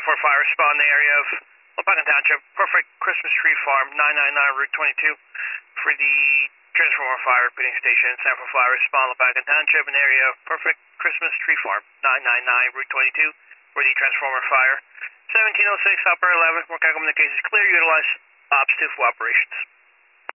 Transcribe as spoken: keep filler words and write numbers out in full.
for fire respond in the area of Lepacan Township, Perfect Christmas Tree Farm, nine ninety-nine Route twenty-two, for the Transformer Fire Repeating Station, Sanford Fire Respond, Lepacan Township, in the area of Perfect Christmas Tree Farm, nine ninety-nine Route twenty-two, for the Transformer Fire. seventeen oh six, Operator eleven, Work Communications clear, utilize Ops two for operations.